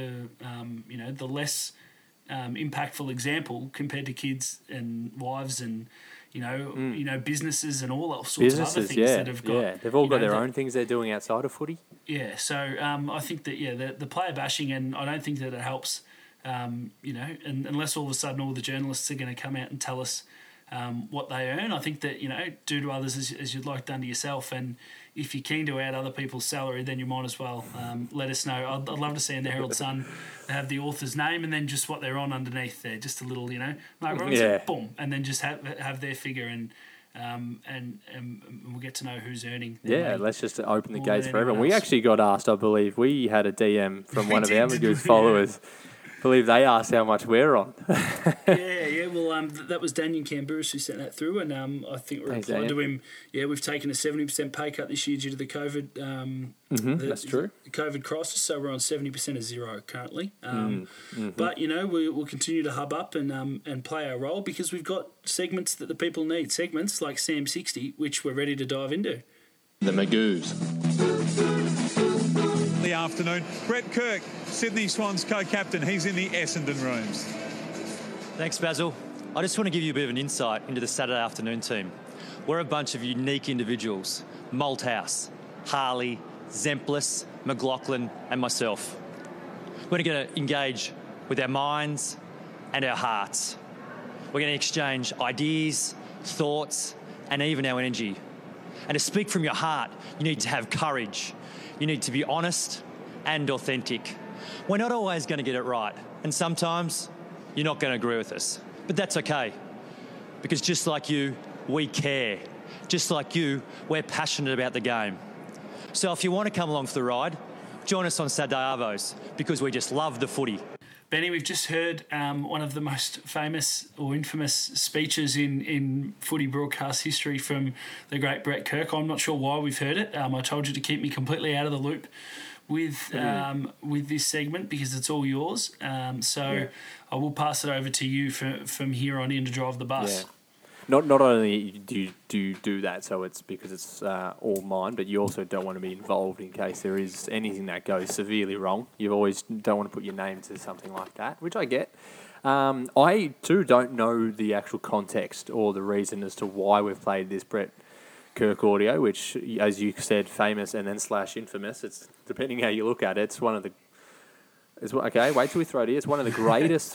less impactful example compared to kids and wives and. Businesses and all sorts of other things that have got... Yeah, they've all got their own things they're doing outside of footy. Yeah, so I think that, the player bashing, and I don't think that it helps, and unless all of a sudden all the journalists are going to come out and tell us what they earn. I think that, do to others as you'd like done to yourself, and if you're keen to add other people's salary, then you might as well let us know. I'd love to see in the Herald Sun have the author's name and then just what they're on underneath there, just a little, Mark Robinson, boom, and then just have their figure and we'll get to know who's earning. Yeah, let's just open the gates for everyone. We actually got asked, I believe, we had a DM from one of our Magoo's followers. I believe they asked how much we're on. Yeah. Well, that was Daniel Camburus who sent that through, and I think we replied to him. Yeah, we've taken a 70% pay cut this year due to the COVID. That's true. The COVID crisis, so we're on 70% of zero currently. But we'll continue to hub up and play our role because we've got segments that the people need. Segments like Sam 60, which we're ready to dive into. The Magoos. The afternoon. Brett Kirk, Sydney Swans co-captain. He's in the Essendon rooms. Thanks, Basil. I just want to give you a bit of an insight into the Saturday afternoon team. We're a bunch of unique individuals. Malthouse, Harley, Zemplis, McLaughlin and myself. We're going to engage with our minds and our hearts. We're going to exchange ideas, thoughts and even our energy. And to speak from your heart, you need to have courage. You need to be honest and authentic. We're not always going to get it right, and sometimes you're not going to agree with us. But that's okay, because just like you, we care. Just like you, we're passionate about the game. So if you want to come along for the ride, join us on Saturday Arvos, because we just love the footy. Benny, we've just heard one of the most famous or infamous speeches in footy broadcast history from the great Brett Kirk. I'm not sure why we've heard it. I told you to keep me completely out of the loop with this segment because it's all yours. I will pass it over to you from here on in to drive the bus. Yeah. Not only do you do that, so it's because it's all mine, but you also don't want to be involved in case there is anything that goes severely wrong. You always don't want to put your name to something like that, which I get. I, too, don't know the actual context or the reason as to why we've played this Brett Kirk audio, which, as you said, famous and then / infamous. It's depending how you look at it. It's one of the... Okay, wait till we throw it here. It's one of the greatest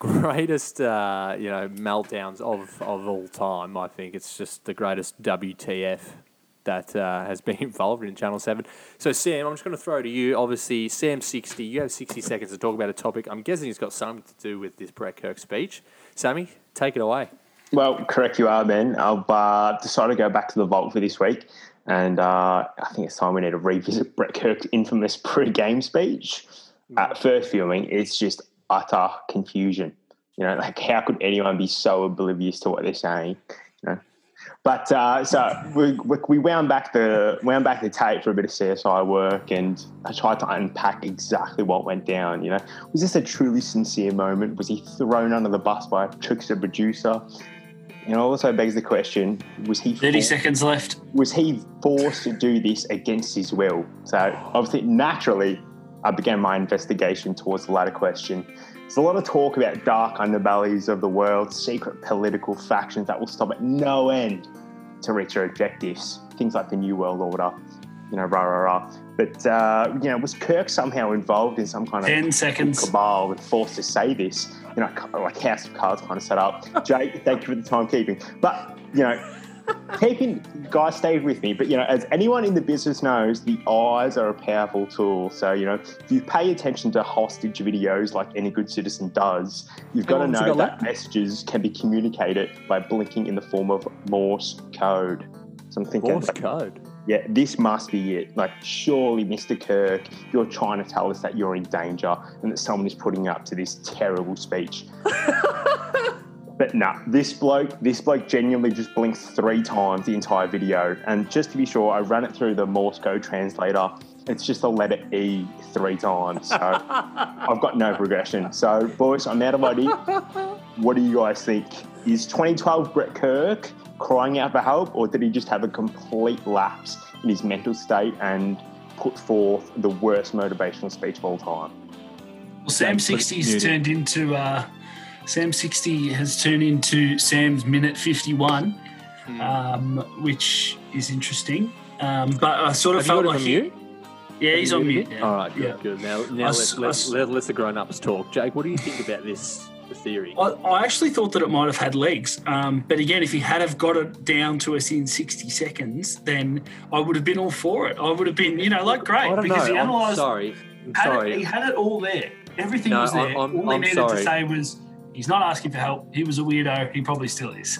meltdowns of all time. I think it's just the greatest WTF that has been involved in Channel 7. So, Sam, I'm just going to throw it to you. Obviously, Sam 60, you have 60 seconds to talk about a topic. I'm guessing it's got something to do with this Brett Kirk speech. Sammy, take it away. Well, correct you are, Ben. I've decided to go back to the vault for this week, and I think it's time we need to revisit Brett Kirk's infamous pre-game speech. At first viewing, it's just utter confusion. Like how could anyone be so oblivious to what they're saying? But so we wound back the tape for a bit of CSI work, and I tried to unpack exactly what went down. Was this a truly sincere moment? Was he thrown under the bus by a trickster producer? Also begs the question: was he 30 seconds left? Was he forced to do this against his will? So obviously, naturally, I began my investigation towards the latter question. There's a lot of talk about dark underbellies of the world, secret political factions that will stop at no end to reach their objectives. Things like the New World Order, rah. But, was Kirk somehow involved in some kind of 10 seconds cabal and forced to say this? Like House of Cards kind of set up. Jake, thank you for the timekeeping. But, guys, stay with me. But, as anyone in the business knows, the eyes are a powerful tool. So, if you pay attention to hostage videos like any good citizen does, you've got to know that messages can be communicated by blinking in the form of Morse code. So I'm thinking... Morse code? Yeah, this must be it. Like, surely, Mr. Kirk, you're trying to tell us that you're in danger and that someone is putting up to this terrible speech. But no, this bloke genuinely just blinks 3 times the entire video. And just to be sure, I ran it through the Morse code translator. It's just the letter E 3 times. So I've got no progression. So, boys, I'm out of ID. What do you guys think? Is 2012 Brett Kirk crying out for help, or did he just have a complete lapse in his mental state and put forth the worst motivational speech of all time? Well, Sam 60's turned into... Sam 60 has turned into Sam's minute 51, which is interesting. But I sort of felt like mute? Yeah, he's on mute. All right, good. Now let's the grown-ups talk. Jake, what do you think about this theory? I actually thought that it might have had legs. But again, if he had have got it down to us in 60 seconds, then I would have been all for it. I would have been, great. I don't know. He analysed. I'm sorry. He had it all there. Everything was there. All he needed to say was, he's not asking for help. He was a weirdo. He probably still is.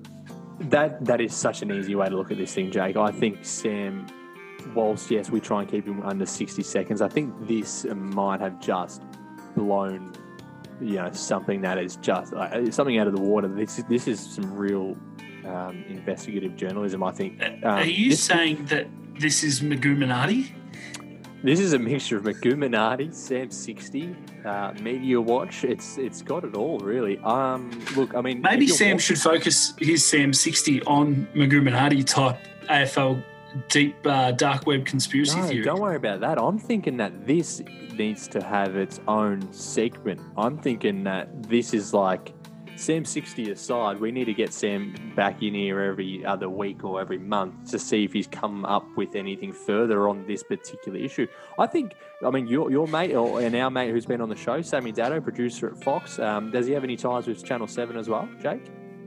That is such an easy way to look at this thing, Jake. I think Sam, whilst, yes, we try and keep him under 60 seconds, I think this might have just blown, something that is just something out of the water. This is some real investigative journalism, I think. Are you saying that this is Maguminati? This is a mixture of Maguminati, Sam 60, Media Watch. It's got it all, really. Look, I mean... Maybe Sam should focus his Sam 60 on Maguminati type AFL deep dark web conspiracy theory. Don't worry about that. I'm thinking that this needs to have its own segment. I'm thinking that this is like... Sam 60 aside, we need to get Sam back in here every other week or every month to see if he's come up with anything further on this particular issue. I think, your mate and our mate who's been on the show, Sammy Datto, producer at Fox, does he have any ties with Channel 7 as well, Jake?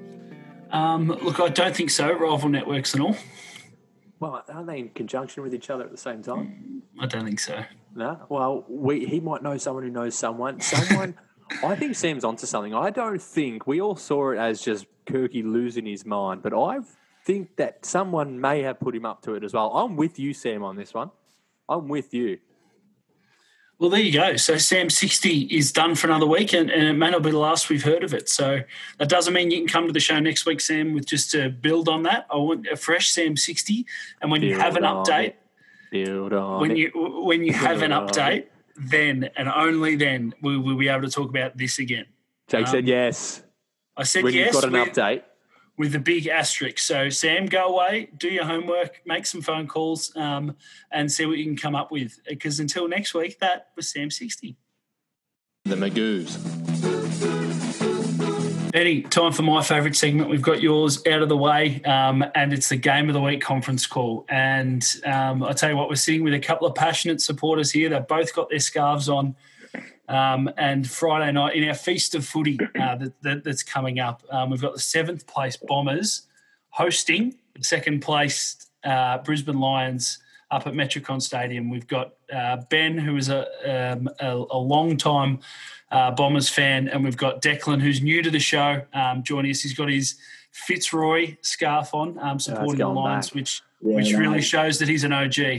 Look, I don't think so, rival networks and all. Well, aren't they in conjunction with each other at the same time? I don't think so. No. Well, he might know someone who knows someone. I think Sam's onto something. I don't think we all saw it as just Kirky losing his mind, but I think that someone may have put him up to it as well. I'm with you, Sam, on this one. I'm with you. Well, there you go. So Sam 60 is done for another week, and it may not be the last we've heard of it. So that doesn't mean you can come to the show next week, Sam, with just to build on that. I want a fresh Sam 60, and when you have an update, when you have an update, then and only then we'll be able to talk about this again. Jake said yes. I said when yes. When you've got an update. With the big asterisk. So, Sam, go away, do your homework, make some phone calls, and see what you can come up with. Because until next week, that was Sam 60. The Magoos. Benny, time for my favourite segment. We've got yours out of the way, and it's the Game of the Week conference call. And I tell you what, we're sitting with a couple of passionate supporters here. They've both got their scarves on. And Friday night in our feast of footy that's coming up, we've got the 7th place Bombers hosting second place Brisbane Lions up at Metricon Stadium. We've got Ben, who is a long-time Bombers fan, and we've got Declan, who's new to the show, joining us. He's got his Fitzroy scarf on, supporting the Lions, which really shows that he's an OG.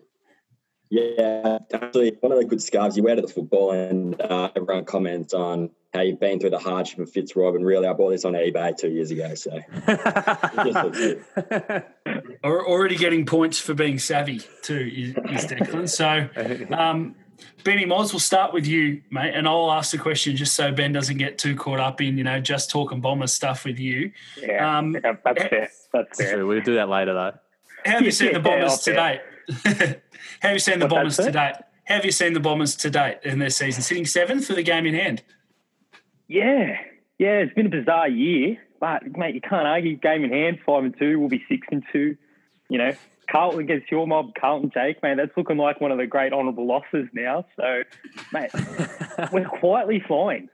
Yeah, actually, one of the good scarves you wear to the football, and everyone comments on how you've been through the hardship of Fitzroy, and really, I bought this on eBay 2 years ago, so it just looks good. Already getting points for being savvy too, is Declan. So, Benny Moz, we'll start with you, mate, and I'll ask the question just so Ben doesn't get too caught up in, just talking Bombers stuff with you. Yeah, that's fair. That's fair. We'll do that later, though. How have you seen the Bombers to date? How have you seen the Bombers to date? How have you seen the Bombers to date in their season? Sitting 7th for the game in hand. Yeah, it's been a bizarre year, but mate, you can't argue. Game in hand, 5-2. We'll be 6-2. Carlton against your mob, Carlton Jake, mate. That's looking like one of the great honourable losses now. So, mate, we're quietly flying.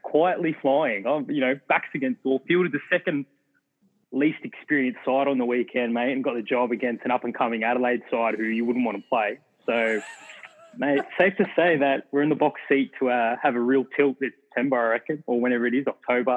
Backs against all. Fielded the second least experienced side on the weekend, mate, and got the job against an up-and-coming Adelaide side who you wouldn't want to play. So, mate, safe to say that we're in the box seat to have a real tilt this September, I reckon, or whenever it is, October.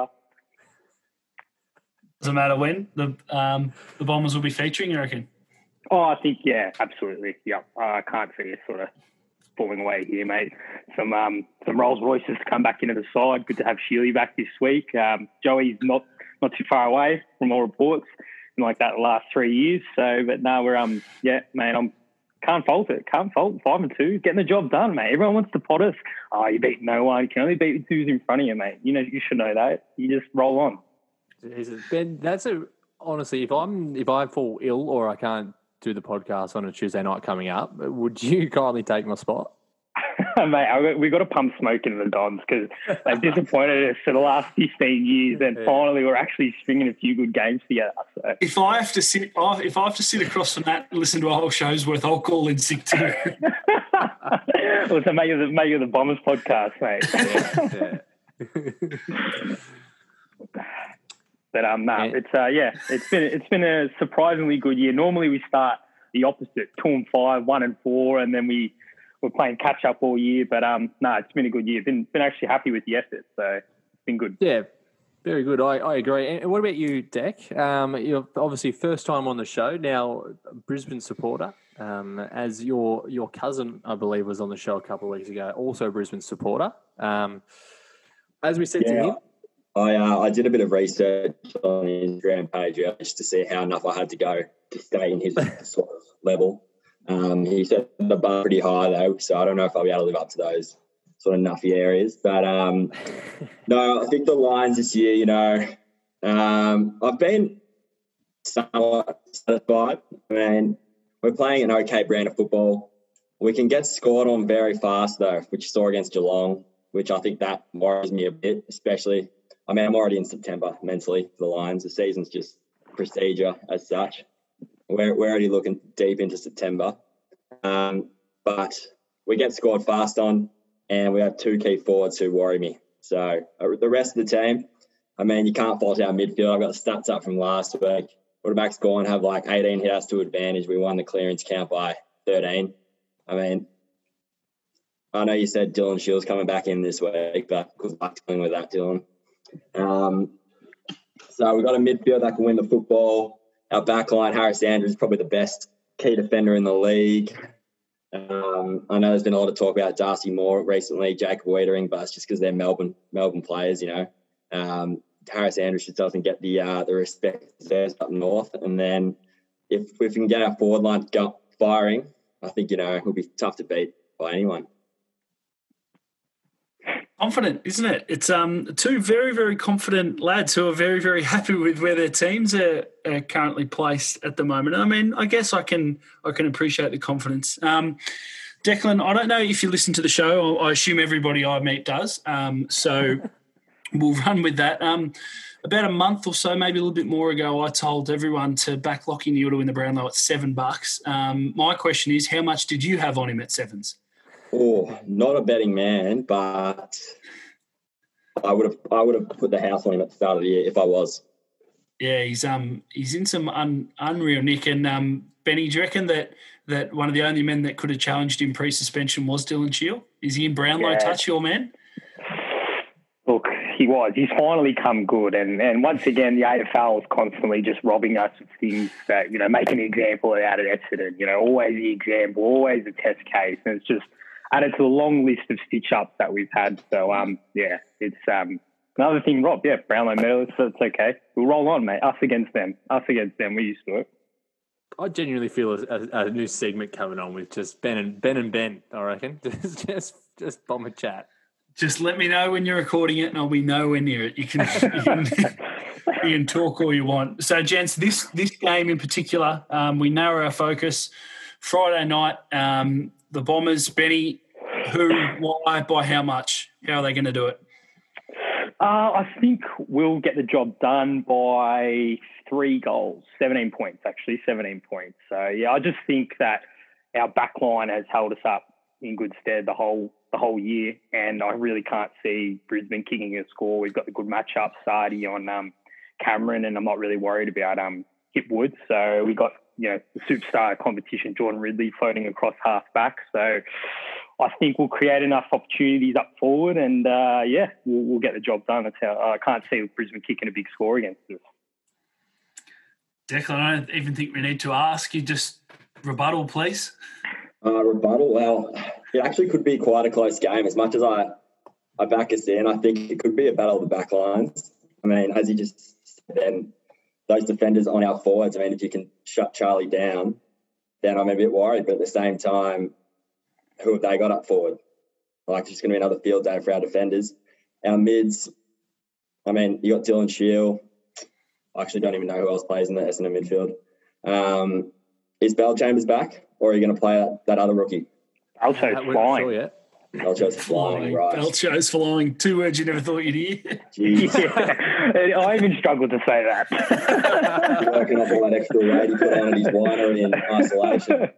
Doesn't matter when the Bombers will be featuring, you reckon? Oh, I think, yeah, absolutely. Yeah, I can't see us sort of falling away here, mate. Some Rolls Royces to come back into the side. Good to have Sheely back this week. Joey's not too far away from all reports, and like that the last 3 years. So, but no, we're mate, can't fault it. 5-2, getting the job done, mate. Everyone wants to pot us. Oh, you beat no one. You can only beat who's in front of you, mate. You should know that. You just roll on. Ben, honestly, if I fall ill or I can't do the podcast on a Tuesday night coming up, would you kindly take my spot? Mate, we got to pump smoke into the Dons because they've disappointed us for the last 15 years, and finally we're actually stringing a few good games together. So. If I have to sit across from that and listen to a whole show's worth, I'll call in sick too. Well, so make it the Bombers podcast, mate. Yeah. But it's been a surprisingly good year. Normally we start the opposite, 2-5, 1-4, and then we're playing catch up all year. But it's been a good year. Been actually happy with the effort, so it's been good. Yeah, very good. I agree. And what about you, Deck? You're obviously first time on the show now, Brisbane supporter. As your cousin, I believe, was on the show a couple of weeks ago, also a Brisbane supporter. As we said to him. I did a bit of research on his Instagram page just to see how enough I had to go to stay in his sort of level. He set the bar pretty high though, so I don't know if I'll be able to live up to those sort of nuffy areas. But no, I think the Lions this year, I've been somewhat satisfied. I mean, we're playing an okay brand of football. We can get scored on very fast though, which you saw against Geelong, which I think that worries me a bit, especially. I mean, I'm already in September mentally for the Lions. The season's just procedure as such. We're already looking deep into September. But we get scored fast on, and we have 2 key forwards who worry me. So the rest of the team, I mean, you can't fault our midfield. I've got the stats up from last week. Quarterback's gone, have like 18 hit outs to advantage. We won the clearance count by 13. I mean, I know you said Dylan Shields coming back in this week, but good luck dealing with that, Dylan. So we've got a midfield that can win the football. Our backline, Harris Andrews, probably the best key defender in the league. I know there's been a lot of talk about Darcy Moore recently, Jacob Wiedering, but it's just because they're Melbourne players, you know. Harris Andrews just doesn't get the respect deserves up north. And then if we can get our forward line to go firing, I think, you know, it'll be tough to beat by anyone. Confident, isn't it? It's two very, very confident lads who are very, very happy with where their teams are currently placed at the moment. I mean, I guess I can appreciate the confidence. Declan, I don't know if you listen to the show. I assume everybody I meet does. So we'll run with that. About a month or so, maybe a little bit more ago, I told everyone to back Lockie Neal to win the Brownlow at $7. My question is, how much did you have on him at sevens? Oh, not a betting man, but I would have put the house on him at the start of the year if I was. Yeah, he's in some unreal nick. And Benny, do you reckon that one of the only men that could have challenged him pre-suspension was Dylan Shield? Is he in Brownlow touch, your man? Look, he was. He's finally come good. And once again, the AFL is constantly just robbing us of things that, you know, making an example out of Essendon. You know, always the example, always a test case. And it's just added to the long list of stitch-ups that we've had. So, it's another thing, Rob. Yeah, Brownlow medalists, so it's okay. We'll roll on, mate. Us against them. We're used to it. I genuinely feel a new segment coming on with just Ben and Ben, I reckon. just bomb a chat. Just let me know when you're recording it and I'll be nowhere near it. You can talk all you want. So, gents, this game in particular, we narrow our focus. Friday night, the Bombers, Benny, who, why, by how much? How are they going to do it? I think we'll get the job done by 3 goals, 17 points, actually, 17 points. So, yeah, I just think that our back line has held us up in good stead the whole year, and I really can't see Brisbane kicking a score. We've got the good matchup, Sardi on Cameron, and I'm not really worried about Hipwood. So we got, you know, the superstar competition, Jordan Ridley, floating across half back. So I think we'll create enough opportunities up forward, and we'll get the job done. That's how I can't see Brisbane kicking a big score against us. Declan, I don't even think we need to ask. You just rebuttal, please. Rebuttal. Well, it actually could be quite a close game. As much as I back us in, I think it could be a battle of the back lines. I mean, as you just said, then those defenders on our forwards, I mean, if you can shut Charlie down, then I'm a bit worried. But at the same time, who have they got up forward? Like, it's just going to be another field day for our defenders. Our mids, I mean, you got Dylan Shield. I actually don't even know who else plays in the Essendon midfield. Is Bellchambers back, or are you going to play that other rookie? Belcho's flying. Sure yet. Belcho's flying, right. Belcho's flying. 2 words you never thought you'd hear. Yeah. I even struggled to say that. You're working off all that extra weight he put on at his winery in isolation.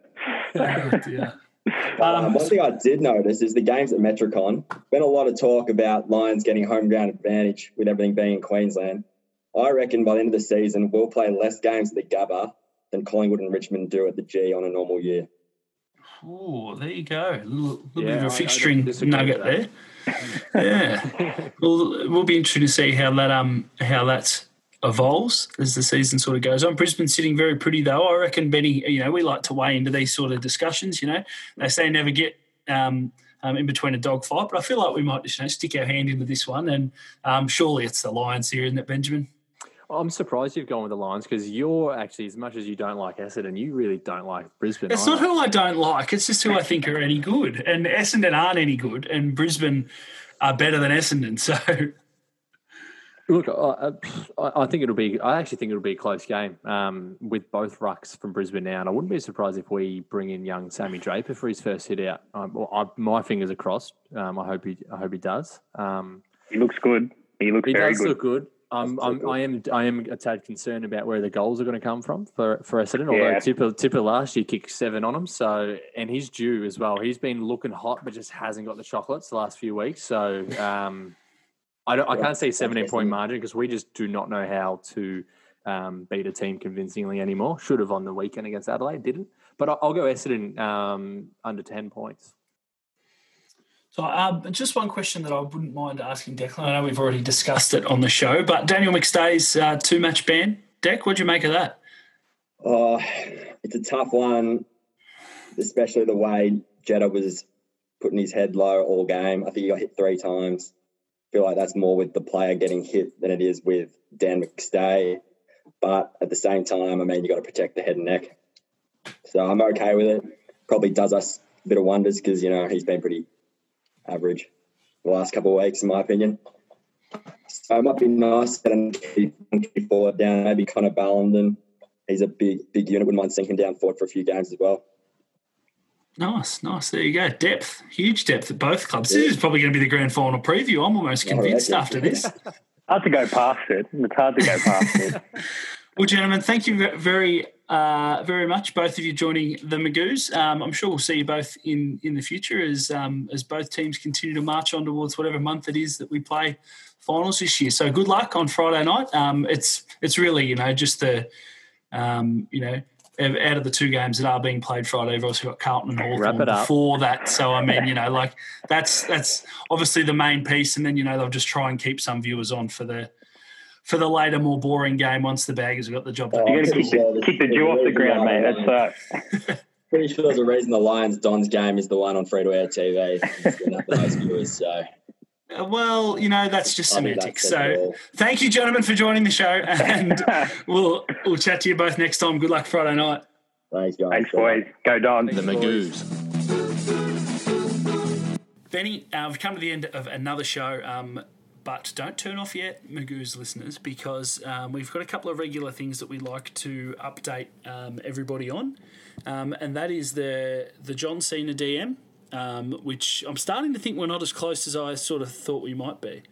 One thing I did notice is the games at Metricon. Been a lot of talk about Lions getting home ground advantage with everything being in Queensland. I reckon by the end of the season, we'll play less games at the Gabba than Collingwood and Richmond do at the G on a normal year. Oh, there you go. A little bit of a fixturing nugget there. Yeah. Well, it will be interesting to see how that evolves as the season sort of goes on. Brisbane's sitting very pretty, though. I reckon, Benny, you know, we like to weigh into these sort of discussions, you know. They say never get in between a dogfight, but I feel like we might just, you know, stick our hand into this one, and surely it's the Lions here, isn't it, Benjamin? I'm surprised you've gone with the Lions because you're actually, as much as you don't like Essendon, you really don't like Brisbane. It's not who I don't like. It's just who I think are any good. And Essendon aren't any good, and Brisbane are better than Essendon. So, look, I think it'll be. I actually think it'll be a close game with both rucks from Brisbane now, and I wouldn't be surprised if we bring in young Sammy Draper for his first hit out. My fingers are crossed. I hope he does. He looks good. He very good. He does look good. I am a tad concerned about where the goals are going to come from for Essendon. Although Tipper last year kicked 7 on him, and he's due as well. He's been looking hot, but just hasn't got the chocolates the last few weeks. So I can't see 17-point margin because we just do not know how to beat a team convincingly anymore. Should have on the weekend against Adelaide, didn't. But I'll go Essendon under 10 points. So just one question that I wouldn't mind asking Declan. I know we've already discussed it on the show, but Daniel McStay's 2-match ban. Dec, what'd you make of that? Oh, it's a tough one, especially the way Jetta was putting his head low all game. I think he got hit 3 times. I feel like that's more with the player getting hit than it is with Dan McStay. But at the same time, I mean, you got to protect the head and neck. So I'm okay with it. Probably does us a bit of wonders because, he's been pretty average the last couple of weeks, in my opinion. So it might be nice to get him keep forward down, maybe Connor Ballenden. He's a big unit. Wouldn't mind seeing him down forward for a few games as well. Nice. There you go. Depth, huge depth at both clubs. This is probably going to be the grand final preview. I'm almost convinced after this. Hard to go past it. It's hard to go past it. Well, gentlemen, thank you very much, both of you joining the Magoos. I'm sure we'll see you both in the future as both teams continue to march on towards whatever month it is that we play finals this year. So good luck on Friday night. It's really just the out of the 2 games that are being played Friday, we've also got Carlton and Hawthorn before that. So, I mean, that's obviously the main piece. And then, they'll just try and keep some viewers on for the later, more boring game once the Baggers have got the job done. You're going to keep the dew off the ground, mate. That's Pretty sure there's a reason the Lions-Dons game is the one on free-to-air TV. It's been up for those viewers, so... Well, that's just semantics. So thank you, gentlemen, for joining the show, and we'll chat to you both next time. Good luck Friday night. Thanks, guys. Thanks, boys. Go Dons. The Magoos. Benny, we've come to the end of another show, but don't turn off yet, Magoos listeners, because we've got a couple of regular things that we like to update everybody on, and that is the John Cena DM. Which I'm starting to think we're not as close as I sort of thought we might be.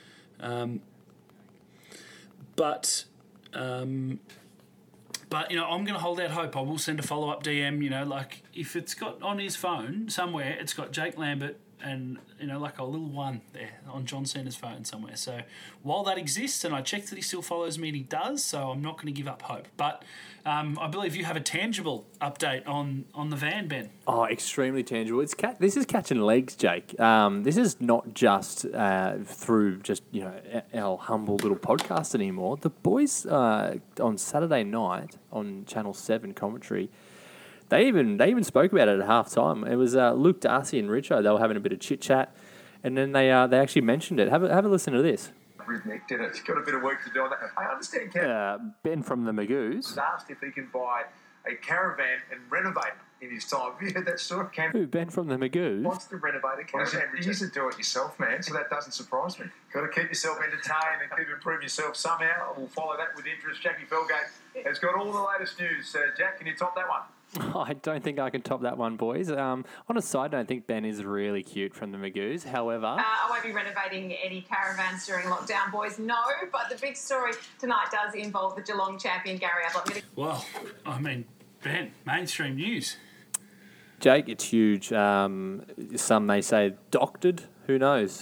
But I'm going to hold out hope. I will send a follow-up DM, if it's got on his phone somewhere, it's got Jake Lambert and, like a little one there on John Cena's phone somewhere. So while that exists, and I checked that he still follows me and he does, so I'm not going to give up hope. But I believe you have a tangible update on the van, Ben. Oh, extremely tangible. This is catching legs, Jake. This is not just through just our humble little podcast anymore. The boys on Saturday night on Channel 7 commentary, they even spoke about it at half time. It was Luke Darcy and Richo. They were having a bit of chit chat, and then they actually mentioned it. Have a listen to this. Rhythmic, did it? He's got a bit of work to do on that. I understand Kevin. Ben from the Magoos asked if he can buy a caravan and renovate it in his time. Have you heard that story? Who, Ben from the Magoos? Wants to renovate a caravan. You used to do it yourself, man, so that doesn't surprise me. Got to keep yourself entertained and keep improving yourself somehow. We'll follow that with interest. Jackie Felgate has got all the latest news. Jack, can you top that one? I don't think I can top that one, boys. On a side note, I think Ben is really cute from the Magoos. However... I won't be renovating any caravans during lockdown, boys, no. But the big story tonight does involve the Geelong champion, Gary Ablett. Well, I mean, Ben, mainstream news. Jake, it's huge. Some may say doctored. Who knows?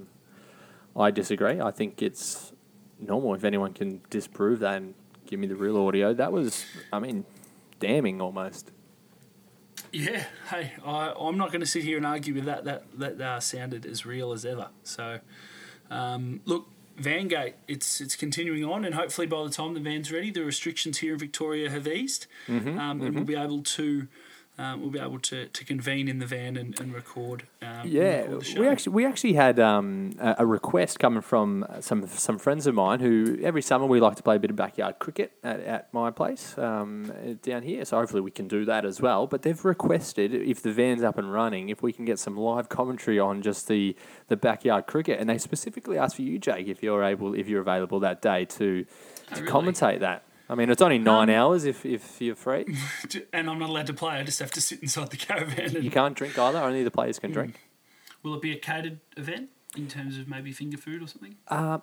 I disagree. I think it's normal. If anyone can disprove that and give me the real audio, that was, damning almost. Yeah, hey, I'm not going to sit here and argue with that. That sounded as real as ever. So, look, Vangate, it's continuing on, and hopefully by the time the van's ready, the restrictions here in Victoria have eased, and we'll be able to convene in the van and record. Record the show. We actually had a request coming from some friends of mine who every summer we like to play a bit of backyard cricket at my place down here. So hopefully we can do that as well. But they've requested, if the van's up and running, if we can get some live commentary on just the backyard cricket, and they specifically asked for you, Jake, if you're available that day to commentate that. I mean, it's only 9 hours if you're free. And I'm not allowed to play. I just have to sit inside the caravan. You can't drink either. Only the players can drink. Will it be a catered event in terms of maybe finger food or something?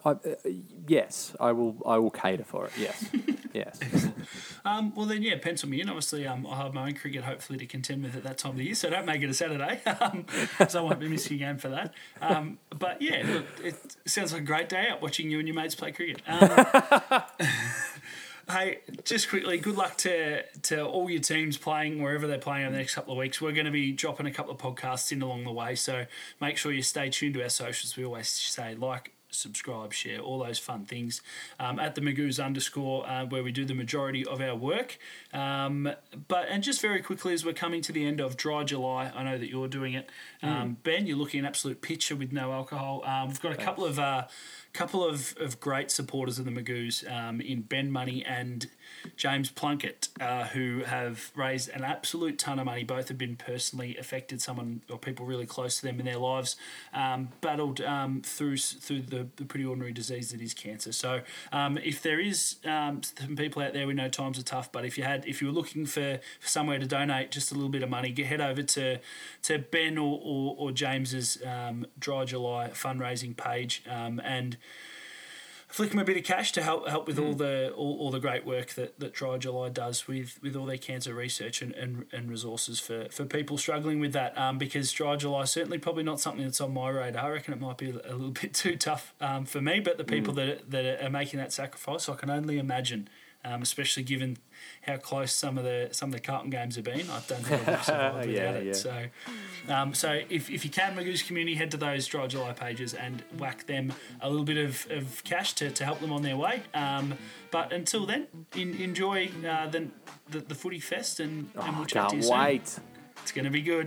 Yes, I will cater for it. Yes, yes. Well then, yeah, pencil me in. Obviously, I'll have my own cricket hopefully to contend with at that time of the year. So don't make it a Saturday, so I won't be missing a game for that. But yeah, look, it sounds like a great day out watching you and your mates play cricket. Hey, just quickly, good luck to all your teams playing wherever they're playing over the next couple of weeks. We're going to be dropping a couple of podcasts in along the way, so make sure you stay tuned to our socials. We always say like, subscribe, share, all those fun things at the Magoos _ where we do the majority of our work. And just very quickly, as we're coming to the end of Dry July, I know that you're doing it. Ben, you're looking an absolute picture with no alcohol. We've got a couple of great supporters of the Magoos in Ben Money and James Plunkett, who have raised an absolute ton of money. Both have been personally affected, someone or people really close to them in their lives, battled through the pretty ordinary disease that is cancer. So if there is some people out there, we know times are tough, but if you were looking for somewhere to donate just a little bit of money, head over to Ben or James's Dry July fundraising page and flick them a bit of cash to help with all the great work that Dry July does with all their cancer research and resources for people struggling with that. Because Dry July is certainly probably not something that's on my radar. I reckon it might be a little bit too tough for me, but the people that are making that sacrifice, I can only imagine. Especially given how close some of the Carlton games have been, I don't think I've survived without it. So if you can, Magoos community, head to those Dry July pages and whack them a little bit of cash to help them on their way. But until then, enjoy the footy fest and we'll chat to you soon. Can't wait. It's going to be good.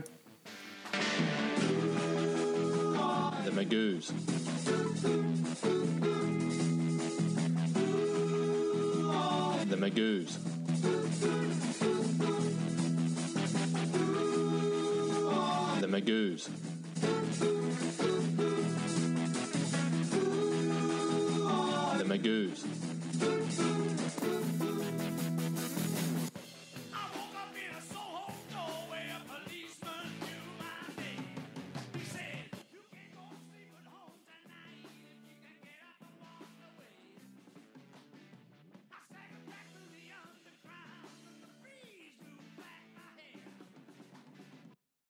The Magoos. The Magoos. The Magoos. The Magoos.